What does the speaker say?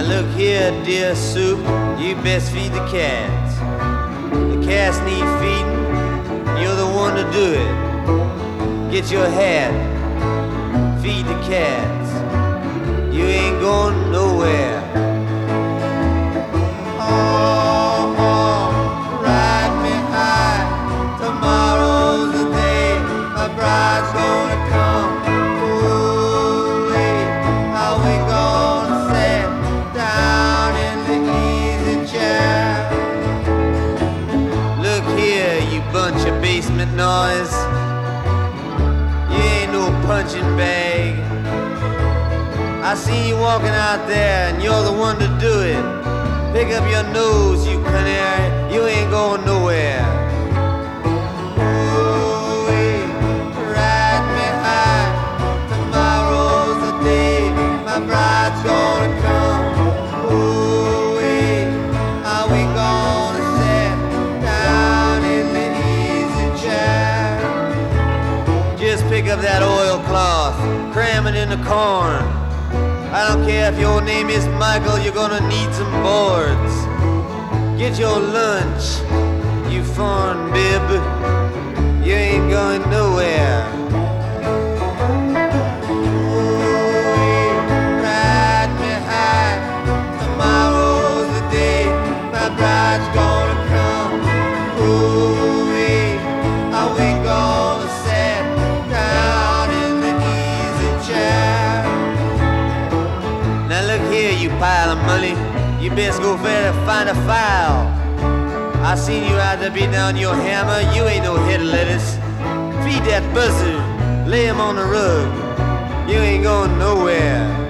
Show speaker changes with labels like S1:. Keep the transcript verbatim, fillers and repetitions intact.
S1: look here, dear soup, you best feed the cats. The cats need feeding, you're the one to do it. Get your hat, feed the cats. You ain't going nowhere. Oh, oh, ride me high. Tomorrow's the day my bride's gonna come. Ooh, how we gonna sit down in the easy chair? Look here, you bunch of basement noise. You ain't no punching bag. I see you walking out there and you're the one to do it. Pick up your nose, you canary, you ain't going nowhere. Ooh, ride me high. Tomorrow's the day my bride's gonna come. Ooh, how we gonna sit down in the easy chair? Just pick up that oilcloth, cram it in the corn. I don't care if your name is Michael, you're gonna need some boards. Get your lunch, you foreign bib. You ain't going nowhere. Ooh, ride me high. Tomorrow's the day my bride's gonna come. Ooh, how we gonna sit down in the easy chair? Now look here, you pile of money, you best go fair to find a file. I seen you out there beating down your hammer, you ain't no head of lettuce. Feed that buzzard, lay him on the rug, you ain't going nowhere.